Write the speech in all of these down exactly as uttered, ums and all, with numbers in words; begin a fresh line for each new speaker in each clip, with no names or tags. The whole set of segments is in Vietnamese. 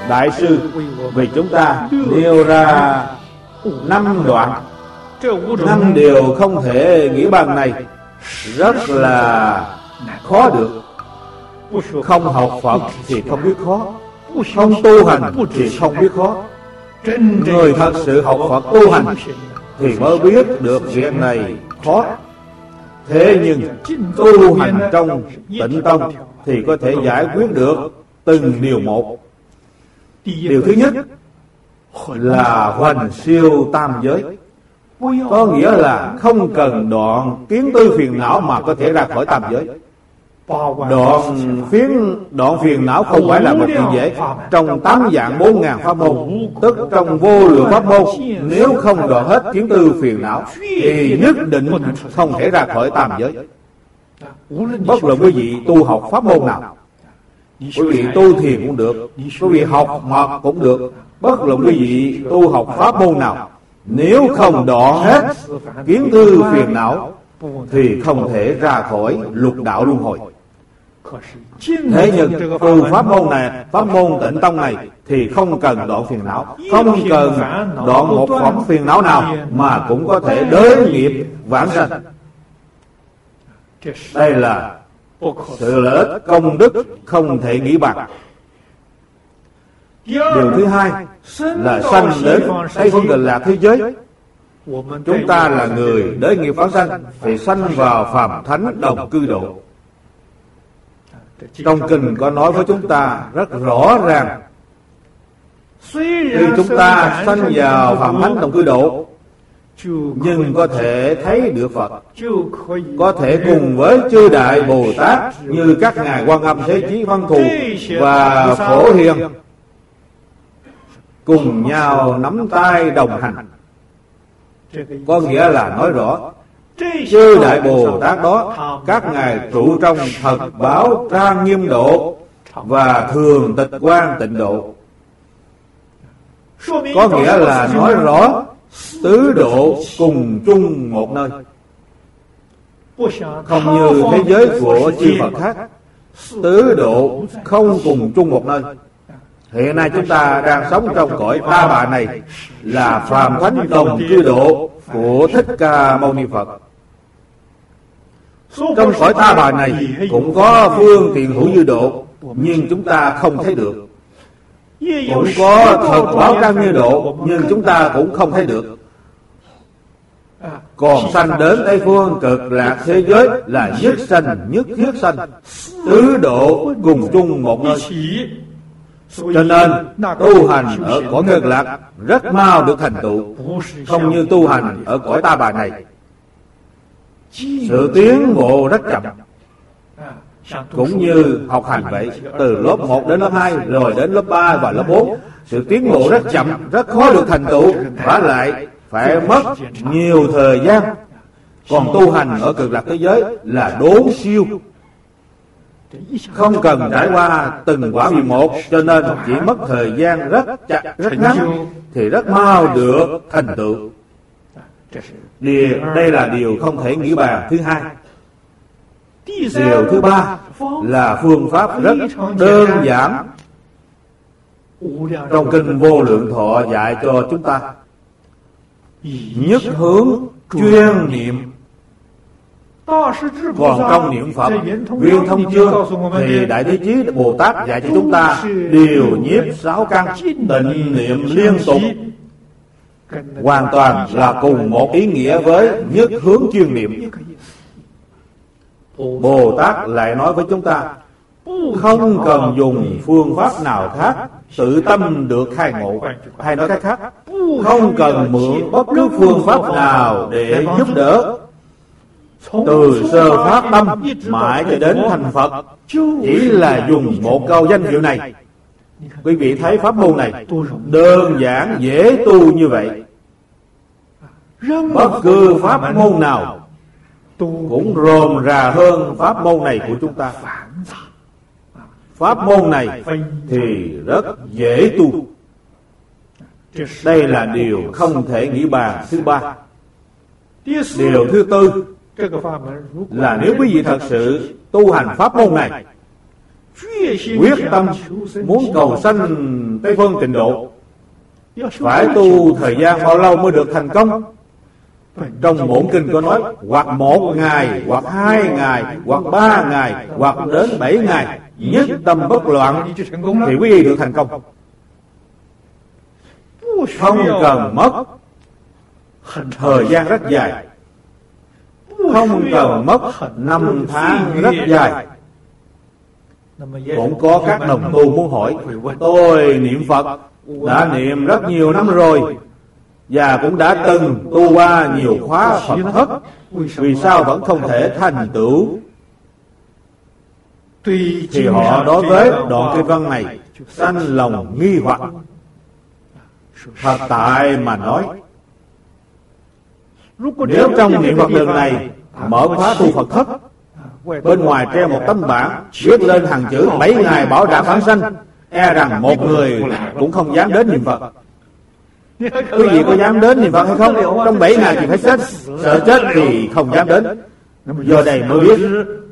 Đại sư vì chúng ta nêu ra năm đoạn, năm điều không thể nghĩ bằng này rất là khó được. Không học Phật thì không biết khó, không tu hành thì không biết khó. Người thật sự học Phật tu hành thì mới biết được việc này khó. Thế nhưng tu hành trong Tịnh Tông thì có thể giải quyết được từng điều một. Điều thứ nhất là hoành siêu tam giới, có nghĩa là không cần đoạn kiến tư phiền não mà có thể ra khỏi tam giới. Đoạn phiến đoạn phiền não không phải là một chuyện dễ. Trong tám dạng bốn ngàn pháp môn, tức trong vô lượng pháp môn, nếu không đoạn hết kiến tư phiền não thì nhất định không thể ra khỏi tam giới. Bất luận quý vị tu học pháp môn nào, quý vị tu thiền cũng được, quý vị học mật cũng được, bất luận quý vị tu học pháp môn nào, nếu không đoạn hết kiến tư phiền não thì không thể ra khỏi lục đạo luân hồi. Thế nhưng từ pháp môn này, pháp môn Tịnh Tông này thì không cần đoạn phiền não, không cần đoạn một phẩm phiền não nào mà cũng có thể đới nghiệp vãng sanh. Đây là sự lợi ích công đức không thể nghĩ bằng. Điều thứ hai là sanh đến Tây Phương Cực Lạc thế giới. Chúng ta là người đới nghiệp vãng sanh thì sanh vào phàm thánh đồng cư độ. Trong kinh có nói với chúng ta rất rõ ràng, khi chúng ta sanh vào phàm thánh đồng cư độ nhưng có thể thấy được Phật, có thể cùng với chư đại Bồ Tát như các ngài Quan Âm, Thế Chí, Văn Thù và Phổ Hiền cùng nhau nắm tay đồng hành. Có nghĩa là nói rõ chư đại Bồ Tát đó, các ngài trụ trong thật báo trang nghiêm độ và thường tịch quan tịnh độ. Có nghĩa là nói rõ tứ độ cùng chung một nơi, không như thế giới của chư Phật khác, tứ độ không cùng chung một nơi. Hiện nay chúng ta đang sống trong cõi Ta Bà này là phàm thánh đồng cư độ của Thích Ca Mâu Ni Phật. Trong cõi Ta Bà này cũng có phương tiện hữu dư độ, nhưng chúng ta không thấy được. Cũng có thật báo trang như độ, nhưng chúng ta cũng không thấy được. Còn sanh đến Tây Phương Cực Lạc thế giới là nhất sanh nhất thiết sanh, tứ độ cùng chung một nơi. Cho nên tu hành ở cõi Cực Lạc rất mau được thành tựu, không như tu hành ở cõi Ta Bà này. Sự tiến bộ rất chậm, cũng như học hành vậy. Từ lớp một đến lớp hai, rồi đến lớp ba và lớp bốn, sự tiến bộ rất chậm, rất khó được thành tựu, và lại phải mất nhiều thời gian. Còn tu hành ở Cực Lạc thế giới là đốn siêu, không cần trải qua từng quả vị một, cho nên chỉ mất thời gian rất chặt, rất ngắn thì rất mau được thành tựu. Điều, đây là điều không thể nghĩ bàn. Thứ hai, điều thứ ba là phương pháp rất đơn giản. Trong kinh Vô Lượng Thọ dạy cho chúng ta nhất hướng chuyên niệm. Còn trong niệm Phật Viên Thông Chương thì Đại Thế Chí Bồ Tát dạy cho chúng ta điều nhiếp sáu căn, tịnh niệm liên tục, hoàn toàn là cùng một ý nghĩa với nhất hướng chuyên niệm. Bồ Tát lại nói với chúng ta không cần dùng phương pháp nào khác, tự tâm được khai ngộ. Hay nói cách khác, không cần mượn bất cứ phương pháp nào để giúp đỡ. Từ sơ phát tâm mãi cho đến thành Phật, chỉ là dùng một câu danh hiệu này. Quý vị thấy pháp môn này đơn giản dễ tu như vậy. Bất cứ pháp môn nào cũng rôm rà hơn pháp môn này của chúng ta. Pháp môn này thì rất dễ tu. Đây là điều không thể nghĩ bàn. Thứ ba, điều thứ tư là nếu quý vị thật sự tu hành pháp môn này, quyết tâm muốn cầu sanh Tây Phương Tịnh Độ, phải tu thời gian bao lâu mới được thành công? Trong bổn kinh có nói hoặc một ngày, hoặc hai ngày, hoặc ba ngày, hoặc đến bảy ngày, nhất tâm bất loạn thì quý vị được thành công. Không cần mất thời gian rất dài, không cần mất năm tháng rất dài. Cũng có các đồng tu muốn hỏi, tôi niệm Phật đã niệm rất nhiều năm rồi, và cũng đã từng tu qua nhiều khóa Phật thất, vì sao vẫn không thể thành tựu? Thì họ đối với đoạn kinh văn này sanh lòng nghi hoặc. Thật tại mà nói, nếu trong niệm Phật đường này mở khóa tu Phật thất, bên ngoài treo một tấm bảng viết lên hàng chữ bảy ngày bảo đảm vãng sanh, e rằng một người cũng không dám đến niệm Phật. Quý vị có dám đến niệm Phật hay không? Trong bảy ngày thì phải chết, sợ chết thì không dám đến. Do đây mới biết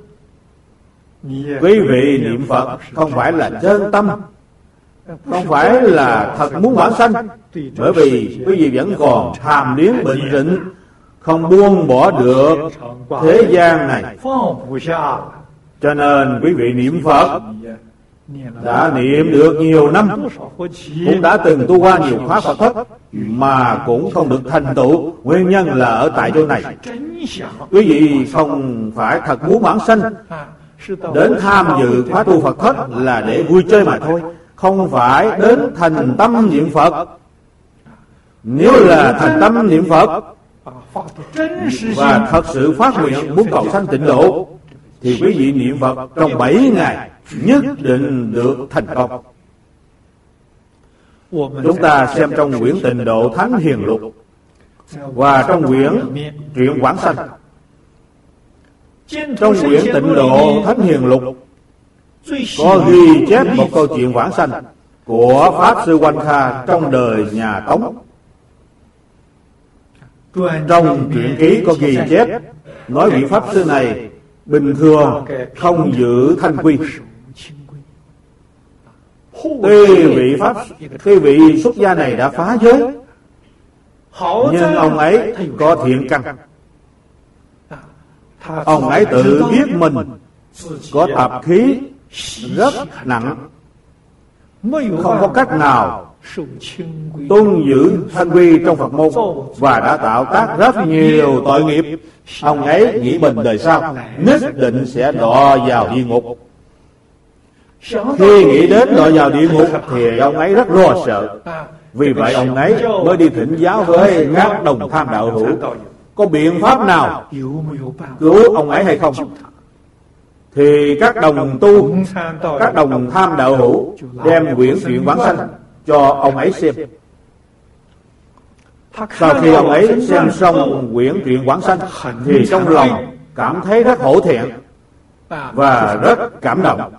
quý vị niệm Phật không phải là chân tâm, không phải là thật muốn vãng sanh, bởi vì quý vị vẫn còn tham luyến bệnh rịnh, không buông bỏ được thế gian này. Cho nên quý vị niệm Phật đã niệm được nhiều năm, cũng đã từng tu qua nhiều khóa Phật thất, mà cũng không được thành tựu. Nguyên nhân là ở tại chỗ này. Quý vị không phải thật muốn vãng sanh, đến tham dự khóa tu Phật thất là để vui chơi mà thôi, không phải đến thành tâm niệm Phật. Nếu là thành tâm niệm Phật và thật sự phát nguyện muốn cầu sanh tịnh độ, thì quý vị niệm Phật trong bảy ngày nhất định được thành công. Chúng ta xem trong quyển Tịnh Độ Thánh Hiền Lục và trong quyển Truyện Quảng Sanh. Trong quyển Tịnh Độ Thánh Hiền Lục có ghi chép một câu chuyện vãng sanh của Pháp Sư Oanh Kha trong đời nhà Tống. Trong truyện ký có ghi chép nói vị Pháp Sư này bình thường không giữ thanh quy. Tuy vị Pháp Tuy vị xuất gia này đã phá giới, nhưng ông ấy có thiện căn. Ông ấy tự biết mình có tạp khí rất nặng, không có cách nào tuân giữ thanh quy trong Phật môn, và đã tạo tác rất nhiều tội nghiệp. Ông ấy nghĩ mình đời sau nhất định sẽ đọa vào địa ngục. Khi nghĩ đến đọa vào địa ngục thì ông ấy rất lo sợ. Vì vậy ông ấy mới đi thỉnh giáo với các đồng tham đạo hữu, có biện pháp nào cứu ông ấy hay không? Thì các đồng tu, các đồng tham đạo hữu đem quyển Truyện Quảng Sanh cho ông ấy xem. Sau khi ông ấy xem xong quyển Truyện Quảng Sanh thì trong lòng cảm thấy rất hổ thẹn và rất cảm động.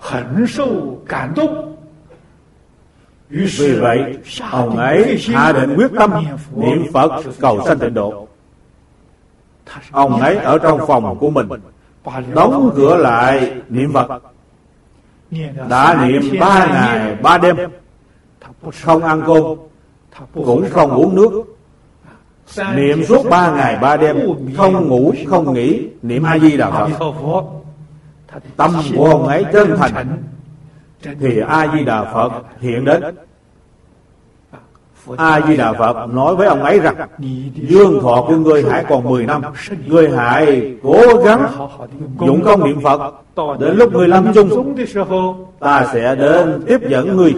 Vì vậy ông ấy hạ định quyết tâm niệm Phật cầu sanh tịnh độ. Ông ấy ở trong phòng của mình đóng cửa lại niệm Phật, đã niệm ba ngày ba đêm, không ăn cơm cũng không uống nước, niệm suốt ba ngày ba đêm, không ngủ không nghỉ, niệm A Di Đà Phật. Tâm của ông ấy chân thành thì A Di Đà Phật hiện đến. A Di Đà Phật nói với ông ấy rằng: dương thọ của ngươi hãy còn mười năm, ngươi hãy cố gắng dụng công niệm Phật, đến lúc ngươi lâm chung ta sẽ đến tiếp dẫn ngươi.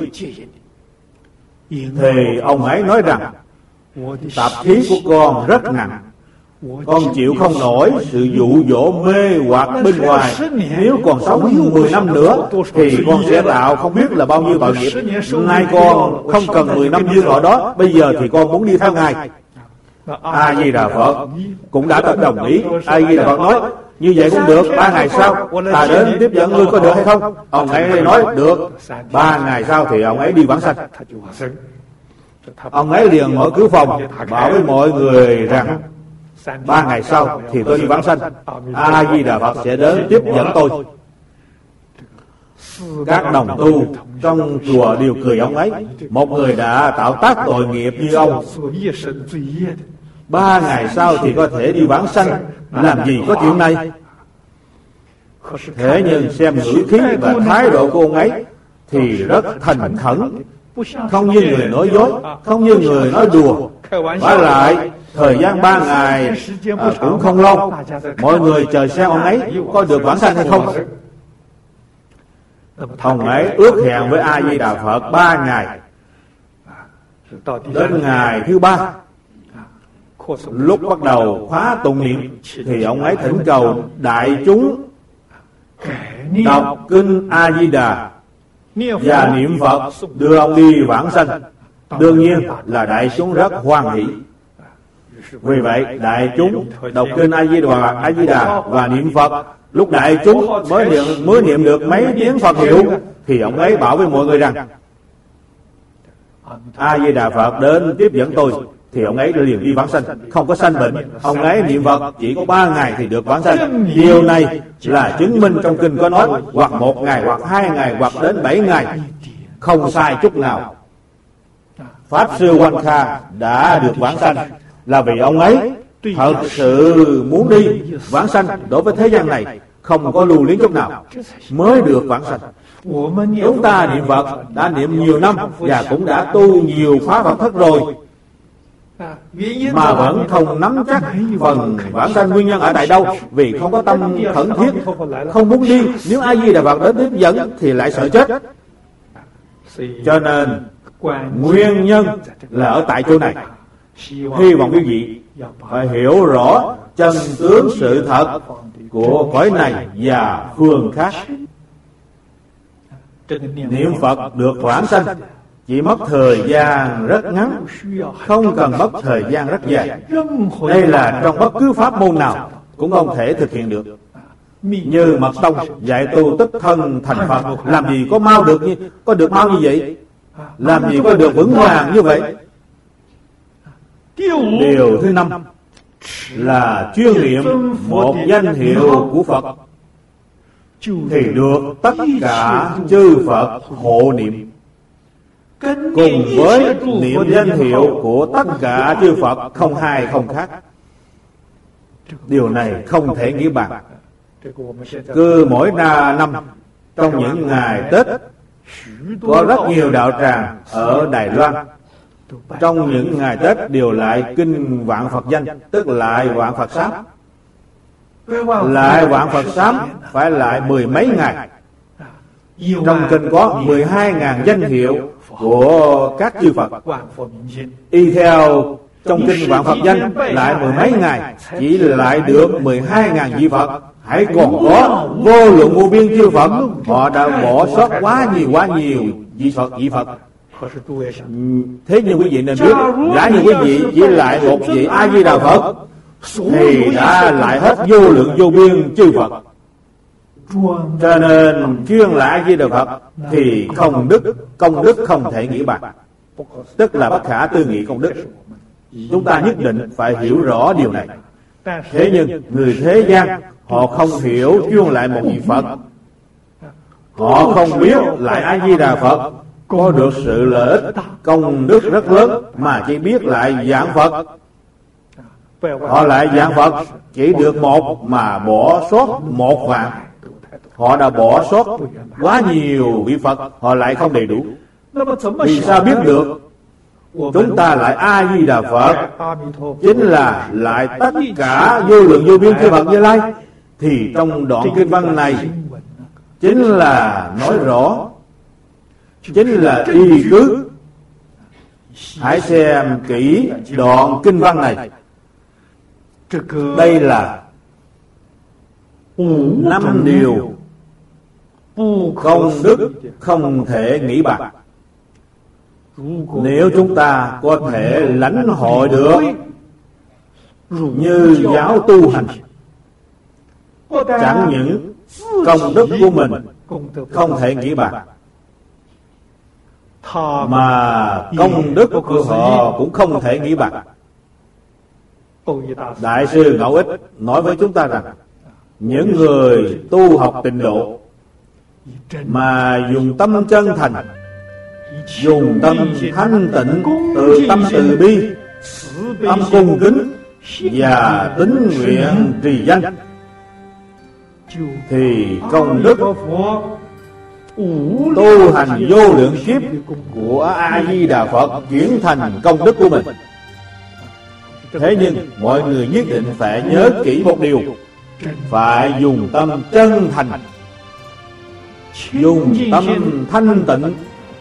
Thì ông ấy nói rằng: tạp khí của con rất nặng, con chịu không nổi sự dụ dỗ mê hoặc bên ngoài. Nếu còn sống mười năm nữa thì con sẽ tạo không biết là bao nhiêu tội nghiệp. Nay con không cần mười năm dương thọ đó, bây giờ thì con muốn đi theo Ngài. A Di Đà Phật cũng đã tất đồng ý. A Di Đà Phật nói: như vậy cũng được, ba ngày sau ta đến tiếp dẫn ngươi, có được hay không? Ông ấy nói được. Ba ngày sau thì ông ấy đi vãng sanh. Ông ấy liền mở cửa phòng bảo với mọi người rằng: ba ngày sau thì tôi đi vãng sanh, A Di Đà Phật sẽ đến tiếp dẫn tôi. Các đồng tu trong chùa đều cười ông ấy. Một người đã tạo tác tội nghiệp như ông, ba ngày sau thì có thể đi vãng sanh, làm gì có chuyện này. Thế nhưng xem ngữ khí và thái độ của ông ấy thì rất thành khẩn, không như người nói dối, không như người nói đùa. Và lại thời gian ba ngày à, cũng không lâu. Mọi người chờ xem ông ấy có được vãng sanh hay không. Ông ấy ước hẹn với A Di Đà Phật ba ngày. Đến ngày thứ ba, lúc bắt đầu khóa tụng niệm, thì ông ấy thỉnh cầu đại chúng đọc kinh A Di Đà và niệm Phật đưa ông đi vãng sanh. Đương nhiên là đại chúng rất hoan hỷ. Vì vậy đại chúng đọc kinh A Di Đà, A Di Đà và niệm Phật. Lúc đại chúng mới niệm, mới niệm được mấy tiếng Phật hiệu, thì ông ấy bảo với mọi người rằng A Di Đà Phật đến tiếp dẫn tôi, thì ông ấy liền đi vãng sanh, không có sanh bệnh. Ông ấy niệm Phật chỉ có ba ngày thì được vãng sanh. Điều này là chứng minh trong kinh có nói hoặc một ngày, hoặc hai ngày, hoặc đến bảy ngày, không sai chút nào. Pháp sư Quan Kha đã được vãng sanh là vì ông ấy thật sự muốn đi vãng sanh đối với thế gian này, không có lưu luyến chút nào, mới được vãng sanh. Chúng ta niệm Phật đã niệm nhiều năm và cũng đã tu nhiều khóa Phật thất rồi, mà vẫn không nắm chắc phần vãng sanh. Nguyên nhân ở tại đâu? Vì không có tâm khẩn thiết, không muốn đi. Nếu A Di Đà Phật đến tiếp dẫn thì lại sợ chết. Cho nên nguyên nhân là ở tại chỗ này. Hy vọng quý vị phải hiểu rõ chân tướng sự thật của cõi này và phương khác. Niệm Phật được vãng sanh chỉ mất thời gian rất ngắn, không cần mất thời gian rất dài. Đây là trong bất cứ pháp môn nào cũng không thể thực hiện được. Như Mật Tông dạy tu tức thân thành Phật, làm gì có mau được như có được mau như vậy, làm gì có được vững vàng như vậy. Điều thứ năm là chuyên niệm một danh hiệu của Phật, thì được tất cả chư Phật hộ niệm. Cùng với niệm danh hiệu của tất cả chư Phật không hai không khác. Điều này không thể nghĩ bàn. Cứ mỗi năm trong những ngày Tết, có rất nhiều đạo tràng ở Đài Loan trong những ngày Tết đều lại kinh Vạn Phật danh, tức lại Vạn Phật sám. Lại Vạn Phật sám phải lại mười mấy ngày. Trong kinh có mười hai ngàn danh hiệu của các chư Phật. Y theo trong kinh Vạn Phật danh lại mười mấy ngày chỉ lại được mười hai ngàn vị Phật. Hãy còn có vô lượng vô biên chư Phật, họ đã bỏ sót quá nhiều quá nhiều vị Phật vị Phật. Thế nhưng quý vị nên biết, giả như quý vị chỉ lại một vị A Di Đà Phật thì đã lại hết vô lượng vô biên chư Phật. Cho nên chuyên là A Di Đà Phật thì không đức, công đức không thể nghĩ bàn, tức là bất khả tư nghị công đức. Chúng ta nhất định phải hiểu rõ điều này. Thế nhưng người thế gian họ không hiểu chuyên lại một vị Phật, họ không biết lại A Di Đà Phật có được sự lợi ích công đức rất lớn, mà chỉ biết lại giảng Phật. Họ lại giảng Phật chỉ được một mà bỏ sót một vạn. Họ đã bỏ sót quá nhiều vị Phật, họ lại không đầy đủ. Vì sao biết được chúng ta lại A Di Đà Phật chính là lại tất cả vô lượng vô biên chư Phật Như Lai? Thì trong đoạn kinh văn này chính là nói rõ, chính là y cứ. Hãy xem kỹ đoạn kinh văn này. Đây là năm điều công đức không thể nghĩ bàn. Nếu chúng ta có thể lãnh hội được như giáo tu hành, chẳng những công đức của mình không thể nghĩ bàn, mà công đức của họ cũng không thể nghĩ bàn. Đại sư Ngẫu Ích nói với chúng ta rằng những người tu học tịnh độ mà dùng tâm chân thành, dùng tâm thanh tịnh, từ tâm từ bi, tâm cung kính và tín nguyện trì danh, thì công đức tu hành vô lượng kiếp của A Di Đà Phật chuyển thành công đức của mình. Thế nhưng mọi người nhất định phải nhớ kỹ một điều: phải dùng tâm chân thành, dùng tâm thanh tịnh,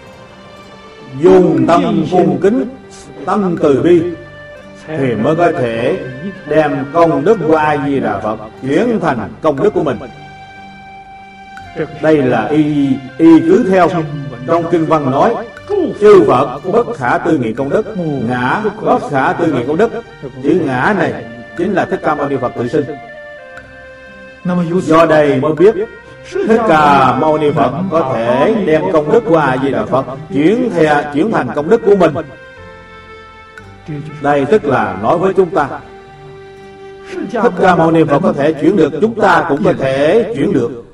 dùng tâm cung kính, tâm từ bi, thì mới có thể đem công đức của A Di Đà Phật chuyển thành công đức của mình. Đây là y y cứ theo trong kinh văn nói: chư Phật bất khả tư nghị công đức, ngã bất khả tư nghị công đức. Chữ ngã này chính là Thích Ca Mâu Ni Phật tự xưng. Do đây mới biết Thích Ca Mâu Ni Phật có thể đem công đức của A Di Đà Phật chuyển theo chuyển thành công đức của mình. Đây tức là nói với chúng ta, Thích Ca Mâu Ni Phật có thể chuyển được, chúng ta cũng có thể chuyển được.